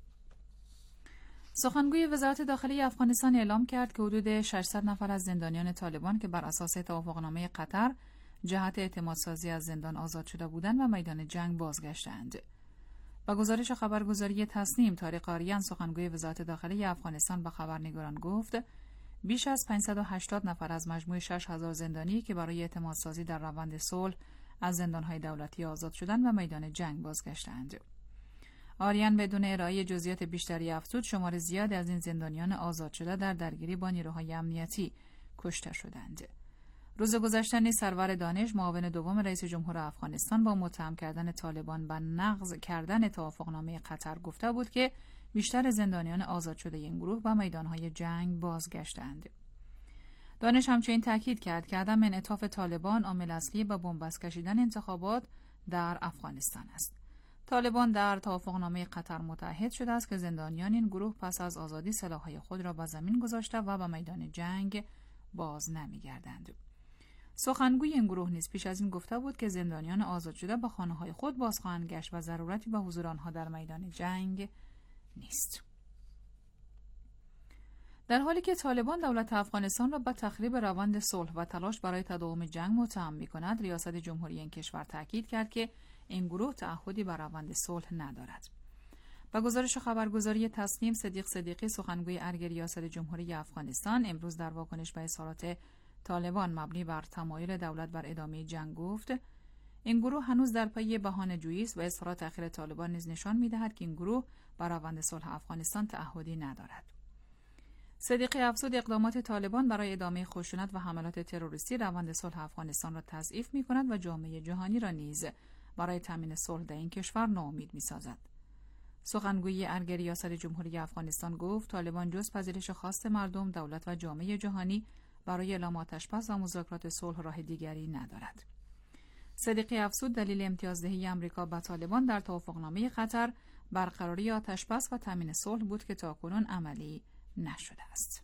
سخنگوی وزارت داخلی افغانستان اعلام کرد که حدود ششصد نفر از زندانیان طالبان که بر اساس توافقنامه قطر جهت اعتمادسازی از زندان آزاد شده بودند و میدان جنگ بازگشتند. با گزارش خبرگزاری تصنیم، طارق آریان سخنگوی وزارت داخلی افغانستان به خبرنگاران گفت بیش از پانصد و هشتاد نفر از مجموع شش هزار زندانی که برای اعتمادسازی در روند صلح از زندان‌های دولتی آزاد شدند و میدان جنگ بازگشتند. آریان بدون ارائه جزئیات بیشتری افزود شمار زیادی از این زندانیان آزاد شده در درگیری با نیروهای امنیتی کشته شدند. روز گذشته نیز سرور دانش معاون دوم رئیس جمهور افغانستان با متهم کردن طالبان به نقض کردن توافقنامه قطر گفته بود که بیشتر زندانیان آزاد شده این گروه به میدانهای جنگ بازگشتند. دانش همچنین تاکید کرد که عدم انعطاف طالبان عامل اصلی به بن‌بست کشیدن انتخابات در افغانستان است. طالبان در توافقنامه قطر متعهد شده است که زندانیان این گروه پس از آزادی سلاح‌های خود را به زمین گذاشته و به میدان جنگ باز نمی‌گردند. سخنگوی این گروه نیز پیش از این گفته بود که زندانیان آزاد شده به خانه‌های خود باز خواهند گشت و ضرورتی به حضور آنها در میدان جنگ نیست. در حالی که طالبان دولت افغانستان را به تخریب روند صلح و تلاش برای تداوم جنگ متهم می‌کند، ریاست جمهوری این کشور تاکید کرد که این گروه تعهدی بر روند صلح ندارد. با گزارش خبرگزاری تصنیم، صدیق صدیقی سخنگوی ارگ ریاست جمهوری افغانستان امروز در واکنش به اظهارات طالبان مبنی بر تمایل دولت بر ادامه جنگ گفت این گروه هنوز در پی بهانه‌جویی است و اظهارات اخیر طالبان نیز نشان می‌دهد که این گروه بر روند صلح افغانستان تعهدی ندارد. صدیقی افزود اقدامات طالبان برای ادامه خشونت و حملات تروریستی روند صلح افغانستان را تضعیف می‌کند و جامعه جهانی را نیز برای تامین صلح در این کشور ناامید می‌سازد. سخنگوی ارگ ریاست جمهوری افغانستان گفت طالبان جز پذیرش خواست مردم، دولت و جامعه جهانی برای اعلام آتش‌بس و مذاکرات صلح راه دیگری ندارد. صدیقی افزود دلیل امتیازدهی آمریکا به طالبان در توافقنامه قطر برقراری آتش‌بس و تامین صلح بود که تاکنون عملی نشده است.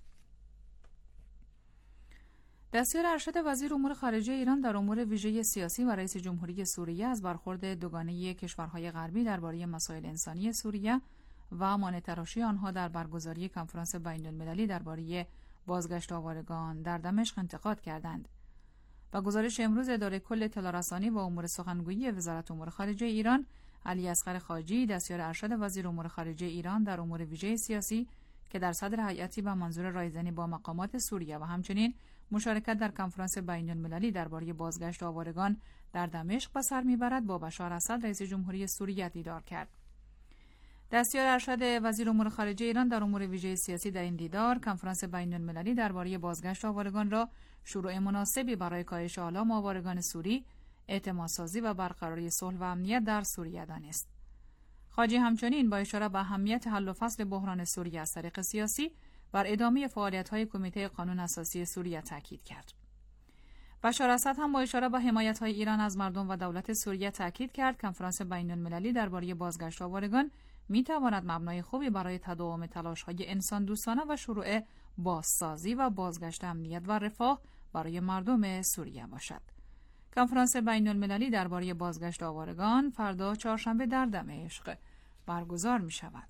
دستیار ارشد وزیر امور خارجه ایران در امور ویژه سیاسی و رئیس جمهوری سوریه از برخورد دوگانه کشورهای غربی درباره مسائل انسانی سوریه و مانع‌تراشی آنها در برگزاری کنفرانس بین‌المللی درباره بازگشت آوارگان در دمشق انتقاد کردند. با گزارش امروز اداره کل اطلاع‌رسانی و امور سخنگویی وزارت امور خارجه ایران، علی اصغر خاجی دستیار ارشد وزیر امور خارجه ایران در امور ویژه سیاسی که در صدر هیئتی به منظور رایزنی با مقامات سوریه و همچنین مشارکت در کنفرانس بین‌المللی درباره بازگشت آوارگان در دمشق به سر میبرد، با بشار اسد رئیس جمهوری سوریه دیدار کرد. دستیار ارشد وزیر امور خارجه ایران در امور ویژه سیاسی در این دیدار کنفرانس بین‌المللی درباره بازگشت آوارگان را شروع مناسبی برای کاهش آلام آوارگان سوری، اعتمادسازی و برقراری صلح و امنیت در سوریه دانست. خاجی همچنین با اشاره به اهمیت حل و فصل بحران سوریه از طریق سیاسی بر ادامه فعالیت‌های کمیته قانون اساسی سوریه تاکید کرد. بشار اسد هم با اشاره به حمایت‌های ایران از مردم و دولت سوریه تاکید کرد کنفرانس بین‌المللی درباره بازگشت آوارگان می‌تواند مبنای خوبی برای تداوم تلاش‌های انسان دوستانه و شروع بازسازی و بازگشت امنیت و رفاه برای مردم سوریه باشد. کنفرانس بین‌المللی درباره بازگشت آوارگان فردا چهارشنبه در دمشق برگزار می‌شود.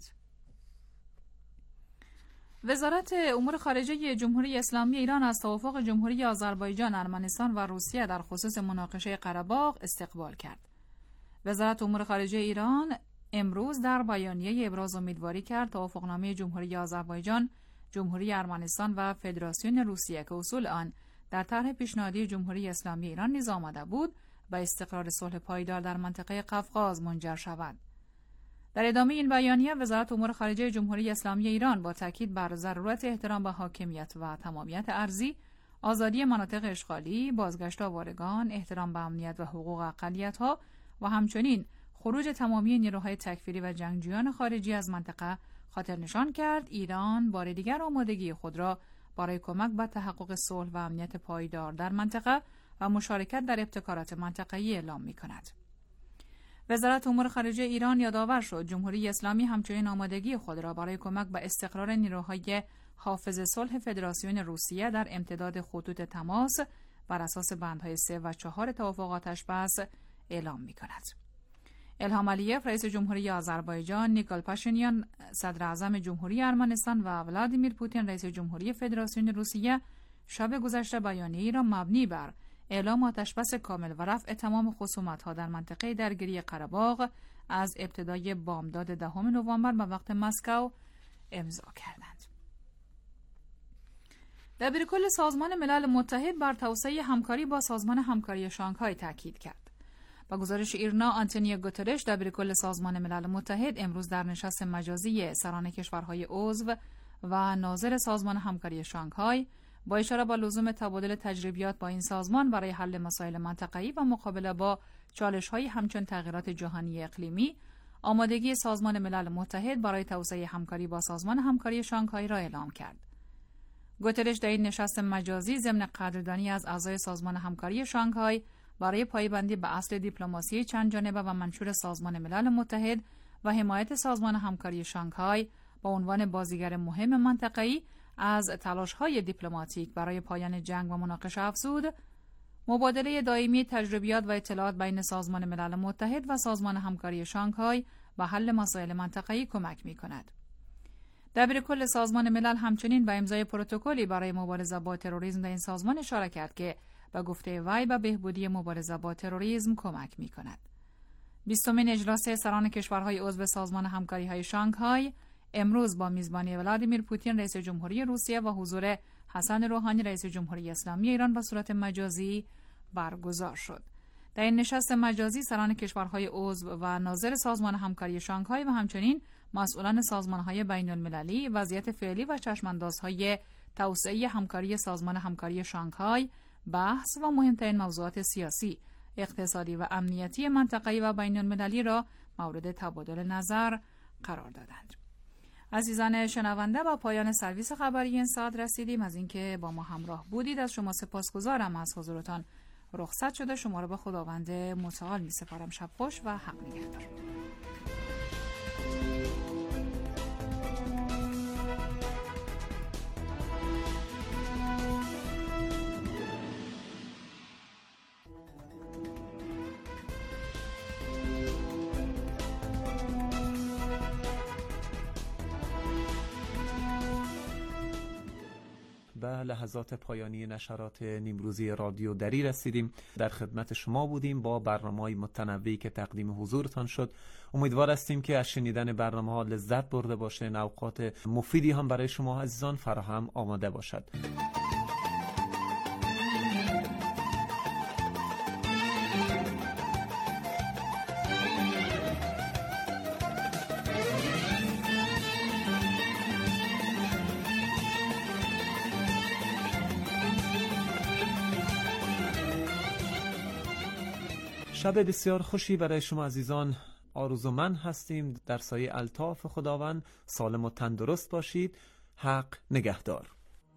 وزارت امور خارجه جمهوری اسلامی ایران از توافق جمهوری آذربایجان، ارمنستان و روسیه در خصوص مناقشه قره‌باغ استقبال کرد. وزارت امور خارجه ایران امروز در بیانیه ابراز امیدواری کرد توافقنامه جمهوری آذربایجان، جمهوری ارمنستان و فدراسیون روسیه که اصول آن در طرح پیشنهادی جمهوری اسلامی ایران نیز آمده بود، به استقرار صلح پایدار در منطقه قفقاز منجر شود. در ادامه این بیانیه وزارت امور خارجه جمهوری اسلامی ایران با تاکید بر ضرورت احترام به حاکمیت و تمامیت ارضی، آزادی مناطق اشغالی، بازگشت آوارگان، احترام به امنیت و حقوق اقلیت‌ها و همچنین خروج تمامی نیروهای تکفیری و جنگجویان خارجی از منطقه خاطر نشان کرد ایران بار دیگر آمادگی خود را برای کمک به تحقق صلح و امنیت پایدار در منطقه و مشارکت در ابتکارات منطقه‌ای اعلام می‌کند. وزارت امور خارجه ایران یادآور شد جمهوری اسلامی همچنین آمادگی خود را برای کمک به استقرار نیروهای حافظ صلح فدراسیون روسیه در امتداد خطوط تماس بر اساس بندهای سه و چهار توافق آتش‌بس اعلام می‌کند. الهام علیف رئیس جمهوری آذربایجان، نیکول پاشینیان صدر اعظم جمهوری ارمنستان و ولادیمیر پوتین رئیس جمهوری فدراسیون روسیه شب گذشته بیانیه‌ای را مبنی بر اعلام آتش‌بس کامل و رفع تمام خصومت‌ها در منطقه درگیری قره‌باغ از ابتدای بامداد دهم نوامبر به وقت مسکو امضا کردند. دبیرکل سازمان ملل متحد بر توسعه همکاری با سازمان همکاری شانگهای تاکید کرد. با گزارش ایرنا، آنتونیو گوترش دبیرکل سازمان ملل متحد امروز در نشست مجازی سران کشورهای عضو و ناظر سازمان همکاری شانگهای با اشاره به لزوم تبادل تجربیات با این سازمان برای حل مسائل منطقه‌ای و مقابله با چالش‌های همچون تغییرات جهانی اقلیمی، آمادگی سازمان ملل متحد برای توسعه همکاری با سازمان همکاری شانگهای را اعلام کرد. گوترش در این نشست مجازی ضمن قدردانی از اعضای سازمان همکاری شانگهای برای پایبندی به اصل دیپلماسی چند جانبه و منشور سازمان ملل متحد و حمایت سازمان همکاری شانگهای با عنوان بازیگر مهم منطقه‌ای از تلاش‌های دیپلماتیک برای پایان جنگ و مناقشه افزود، مبادله دائمی تجربیات و اطلاعات بین سازمان ملل متحد و سازمان همکاری شانگهای و حل مسائل منطقه‌ای کمک می‌کند. دبیر کل سازمان ملل همچنین به امضای پروتکلی برای مبارزه با تروریسم در این سازمان اشاره کرد که به گفته وی به بهبودی مبارزه با تروریسم کمک می‌کند. بیستمین اجلاس سران کشورهای عضو سازمان همکاری‌های شانگهای امروز با میزبانی ولادیمیر پوتین رئیس جمهوری روسیه و حضور حسن روحانی رئیس جمهوری اسلامی ایران به صورت مجازی برگزار شد. در این نشست مجازی سران کشورهای عضو و ناظر سازمان همکاری شانگهای و همچنین مسئولان سازمان‌های بین‌المللی وضعیت فعلی و چشم‌اندازهای توسعه همکاری سازمان همکاری شانگهای بحث و مهمترین موضوعات سیاسی، اقتصادی و امنیتی منطقه‌ای و بین‌المللی را مورد تبادل نظر قرار دادند. عزیزان شنونده، با پایان سرویس خبری این ساعت رسیدیم. از اینکه با ما همراه بودید از شما سپاسگزارم. از حضورتان رخصت شده شما را به خداوند متعال می سپارم. شب خوش و حق نگهدار. به لحظات پایانی نشرات نیمروزی رادیو دری رسیدیم. در خدمت شما بودیم با برنامه‌های متنوعی که تقدیم حضورتان شد. امیدوار هستیم که از شنیدن برنامه‌ها لذت برده باشین. اوقات مفیدی هم برای شما عزیزان فراهم آماده باشد. شب بسیار خوشی برای شما عزیزان آرزومند هستیم. در سایه الطاف خداوند سالم و تندرست باشید. حق نگهدار.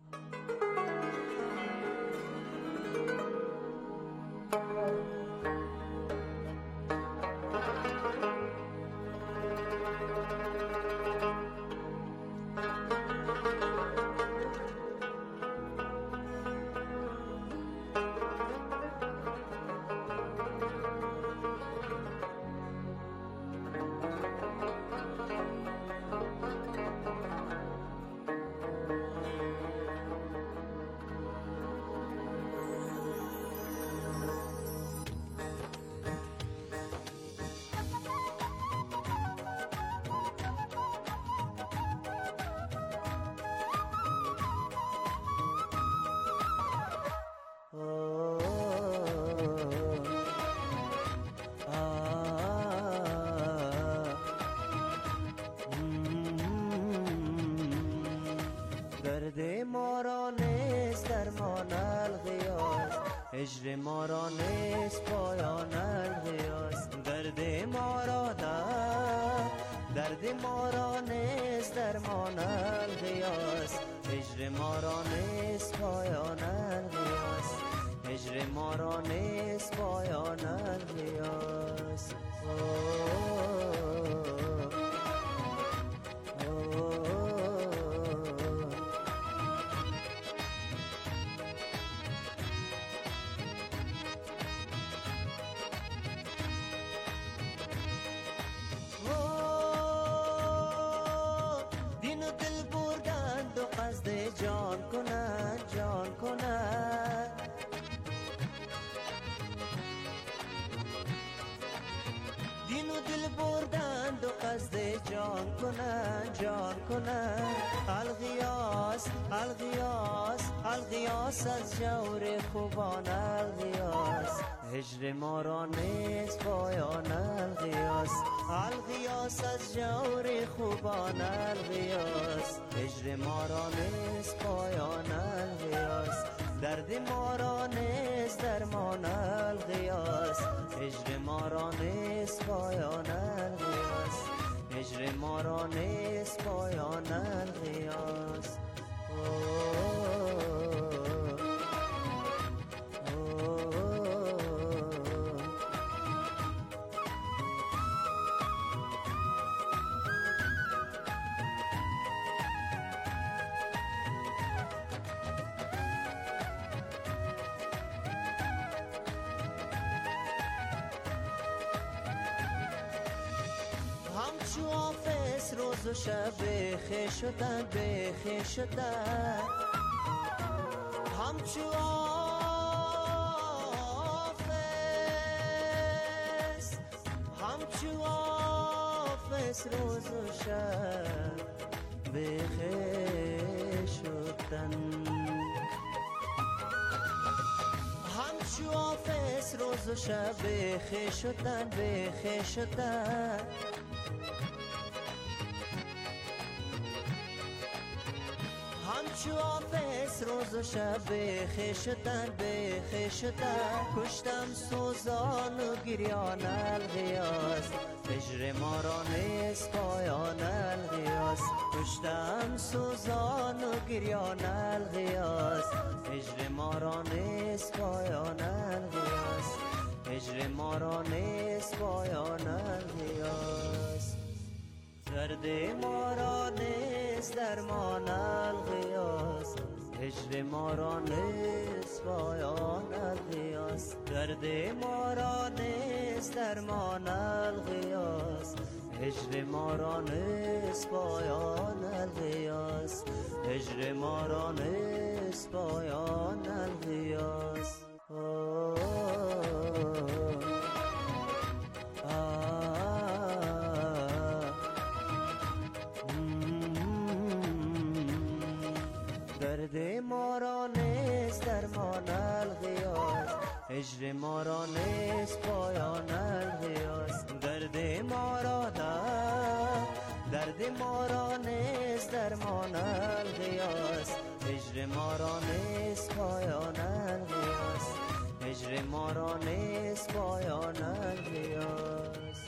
هجر ما را نیست پایان الغیاس، درد ما را در درد ما را نیست درمان الغیاس، هجر ما را نیست پایان الغیاس، هجر ما را نیست پایان الغیاس. جان کنن جان کنن دین و دل بردند و قصد جان کنن جان کنن. الغیاس الغیاس الغیاس از جور خوبان الغیاس، هجر ما را نیست پایان الغیاس، الغیاس از جور خوبان الغیاس، هجر ما را نیست پایان الغیاس، درد ما را نیست درمان الغیاس، هجر ما را نیست پایان الغیاس، هجر ما را نیست پایان الغیاس. همچو حافظ روز و شب بخیر شدن بخیر شدن همچو حافظ همچو حافظ روز و شب بخیر شدن همچو حافظ روز و شب بخیر شدن بخیر شدن همچو حافظ روز و شب بخیر شدن بخیر شدن کشتم سوزان و گریان الغیاس هجر ما را نیست پایان الغیاس کشتم سوزان و گریان الغیاس هجر ما را نیست پایان الغیاس هجر ما را نیست پایان الغیاس درد ما را نیست درمان الغیاس هجر ما را نیست پایان الغیاس درد ما را نیست درمان الغیاس هجر ما را نیست پایان الغیاس هجر ما را نیست پایان الغیاس درد ما را نیست درمان الغیاس هجر ما را نیست پایان الغیاس درد ما را در درد ما را نیست درمان الغیاس هجر ما را نیست پایان الغیاس هجر ما را نیست پایان الغیاس